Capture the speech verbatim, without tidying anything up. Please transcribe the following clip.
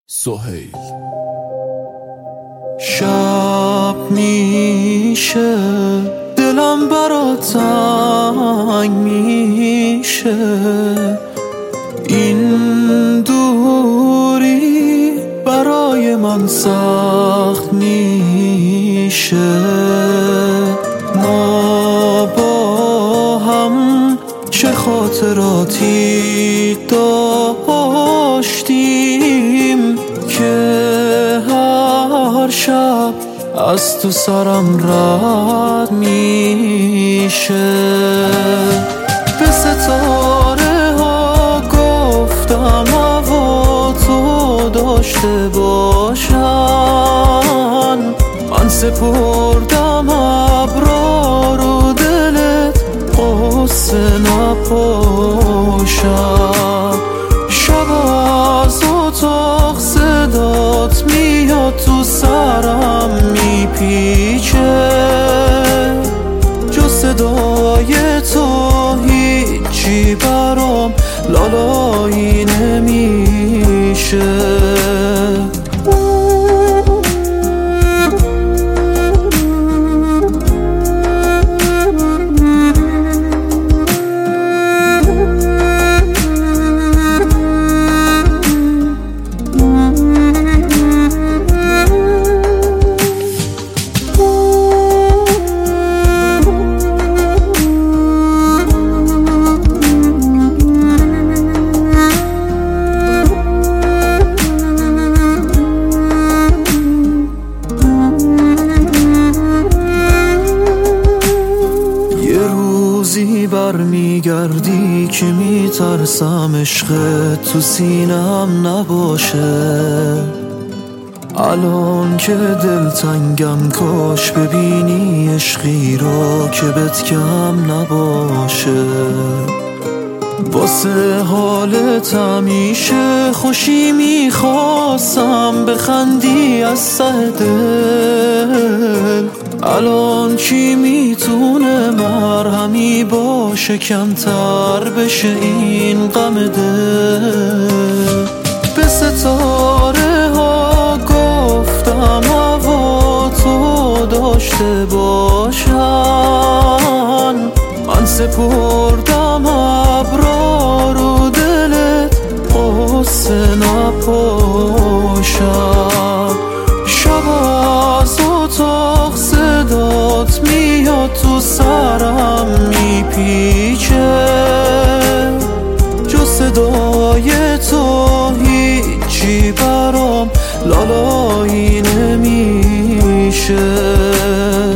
سهیل. شب میشه دلم برات تنگ میشه، این دوری برای من سخت میشه. ما با هم چه خاطراتی داشتیم که هر شب از تو سرم رد میشه. به ستاره ها گفتم هوا تو داشته باشن، من سپردم ابرا رو دلت قصه نپاشم. شب از اتاق صدات میاد تو سرم میپیچه، جو صدای تو هیچی برام لالایی نمیشه. برمیگردی که میترسم عشقت تو سینم نباشه. الان که دلتنگم کاش ببینی عشقی رو که بهت کم نباشه. واسه حالت همیشه خوشی میخواستم بخندی از ته دل. الان کی میتونه مرهمی باشه کمتر بشه این غم دل. به ستاره ها گفتم هوا تو داشته باشن، من سپردم ابرا رو دلت قصه نپاشم. شب از اتاق صدات میاد تو سرم میپیچه، جو صدای تو هیچی برام لالایی نمیشه.